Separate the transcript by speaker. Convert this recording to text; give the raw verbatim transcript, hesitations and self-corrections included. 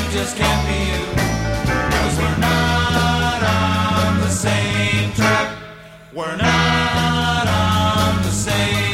Speaker 1: just can't be you. 'Cause we're not on the same track. We're not on the same